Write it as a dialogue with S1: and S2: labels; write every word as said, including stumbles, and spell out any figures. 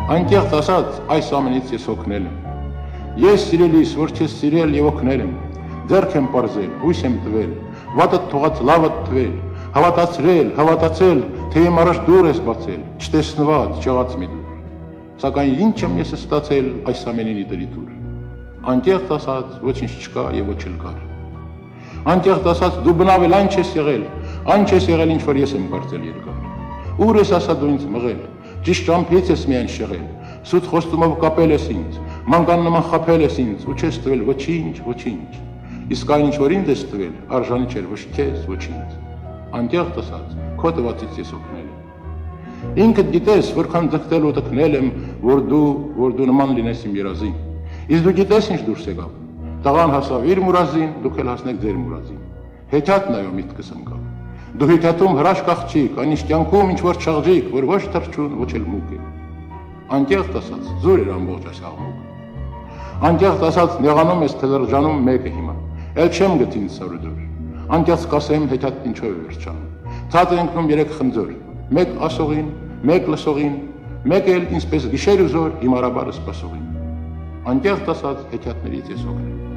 S1: Այնտեղ ասած այս ամենից ես օգնել եմ։ Ես սիրելիս, որ չես սիրել եւ օգնել եմ, ձեռք եմ պարզել, հույս եմ տվել, վատդ թողած լավդ թվել, հավատացրել, հավատացել, թե իմ առաջ դուր ես բացել, չտեսնված, չեղած մի դուր։ Սակայն ինչ եմ ես ստացել այս ամենին դրի դուր։ Այնտեղ ասած ոչինչ չկա եւ ոչ էլ կար։ Այնտեղ ասած դու բնավել այն չես եղել, այն չես եղել ինչ որ ես եմ կարծել երկար։ Ուր ես ասա դու ինձ մղել, ճիշտ ճամփից ես միայն շեղել, սուտ խոստումով կապել ես ինձ, մանկան նման խփել ես ինձ ու չես տվել ոչինչ, ոչինչ։ Իսկ այն ինչ որ ինձ ես տվել, արժանի չէր ոչ քեզ, ոչ ինձ։ Այնտեղ ասած քո տվածից ես օգնել եմ։ Ինքդ գիտես, որքան ձգտել ու տկնել եմ, որ դու, որ դու նման լինես իմ երազին։ Իսկ դու գիտես ինչ դուրս եկավ։ Տղան հասավ իր մուրազին, դուք էլ հասնեք ձեր մուրազին։ Հեքիաթն այո միտքս ընկավ։ Դու հեքիաթում հրաշք աղջիկ, այնիշ կյանքում ինչ որ չաղջիկ, որ ոչ թրջուն, ոչ էլ մուկ է։ Այնտեղ ասած զուր էր ամբողջ այս աղմուկը։ Այնտեղ ասած նեղանում ես թելրջանում մեկը հիմա։ Էլ չեմ գտին սարուդուր։ Այնտեղ կասեմ հեքիաթ ինչով է վերջանում։ Ցած է ընկնում երեք խնձոր, մեկ ասողին, մեկ լսողին, մեկ էլ ինձպես գիշեր ու զոր հիմարաբար սպասողին։ Այնտեղ ասած հեքիաթներից ես օգնել։